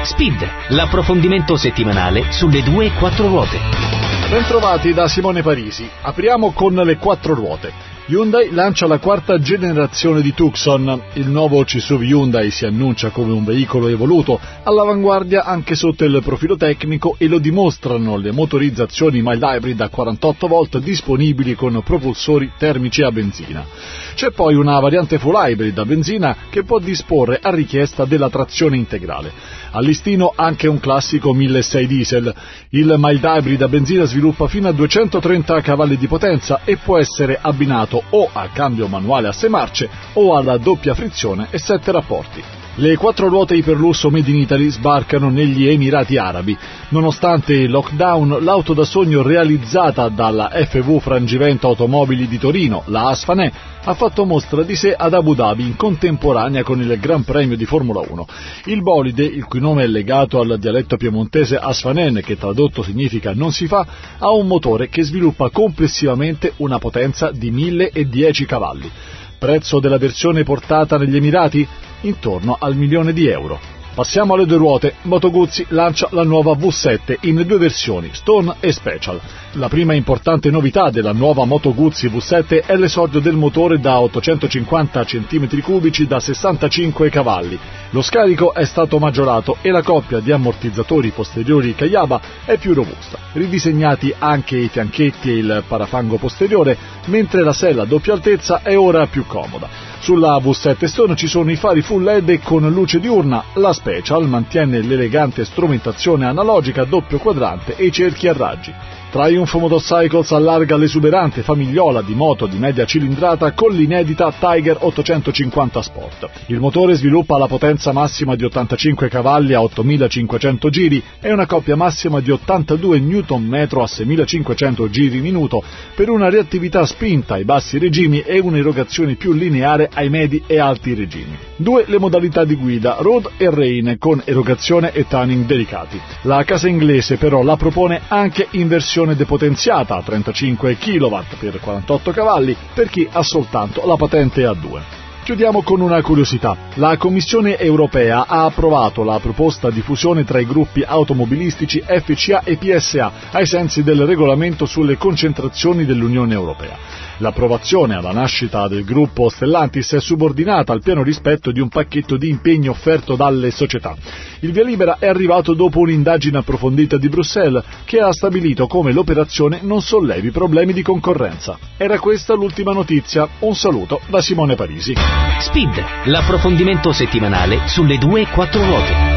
Speed, l'approfondimento settimanale sulle 2 e 4 ruote. Bentrovati da Simone Parisi. Apriamo con le 4 ruote. Hyundai lancia la 4ª generazione di Tucson. Il nuovo CSUV Hyundai si annuncia come un veicolo evoluto, all'avanguardia anche sotto il profilo tecnico, e lo dimostrano le motorizzazioni mild hybrid a 48 volt disponibili con propulsori termici a benzina. C'è poi una variante full hybrid a benzina che può disporre a richiesta della trazione integrale. Al listino anche un classico 1600 diesel. Il mild hybrid a benzina sviluppa fino a 230 cavalli di potenza e può essere abbinato o a cambio manuale a 6 marce o alla doppia frizione e 7 rapporti. Le 4 ruote iperlusso made in Italy sbarcano negli Emirati Arabi. Nonostante il lockdown, l'auto da sogno realizzata dalla FV Frangivento Automobili di Torino, la Asfanè, ha fatto mostra di sé ad Abu Dhabi in contemporanea con il Gran Premio di Formula 1. Il bolide, il cui nome è legato al dialetto piemontese Asfanen, che tradotto significa non si fa, ha un motore che sviluppa complessivamente una potenza di 1010 cavalli. Prezzo della versione portata negli Emirati? Intorno al €1.000.000. Passiamo alle 2 ruote. Moto Guzzi lancia la nuova V7 in 2 versioni, Stone e Special. La prima importante novità della nuova Moto Guzzi V7 è l'esordio del motore da 850 cm3 da 65 cavalli. Lo scarico è stato maggiorato e la coppia di ammortizzatori posteriori Kayaba è più robusta. Ridisegnati anche i fianchetti e il parafango posteriore, mentre la sella a doppia altezza è ora più comoda. Sulla V7 Stone ci sono i fari full LED con luce diurna, la Special mantiene l'elegante strumentazione analogica a doppio quadrante e i cerchi a raggi. Triumph Motorcycles allarga l'esuberante famigliola di moto di media cilindrata con l'inedita Tiger 850 Sport. Il motore sviluppa la potenza massima di 85 cavalli a 8500 giri e una coppia massima di 82 Nm a 6500 giri minuto per una reattività spinta ai bassi regimi e un'erogazione più lineare ai medi e alti regimi. 2 le modalità di guida, Road e Rain, con erogazione e tuning delicati. La casa inglese però la propone anche in versione depotenziata a 35 kW per 48 cavalli per chi ha soltanto la patente A2. Chiudiamo con una curiosità. La Commissione europea ha approvato la proposta di fusione tra i gruppi automobilistici FCA e PSA ai sensi del regolamento sulle concentrazioni dell'Unione Europea. L'approvazione alla nascita del gruppo Stellantis è subordinata al pieno rispetto di un pacchetto di impegni offerto dalle società. Il via libera è arrivato dopo un'indagine approfondita di Bruxelles che ha stabilito come l'operazione non sollevi problemi di concorrenza. Era questa l'ultima notizia. Un saluto da Simone Parisi. Speed, l'approfondimento settimanale sulle 2 e 4 ruote.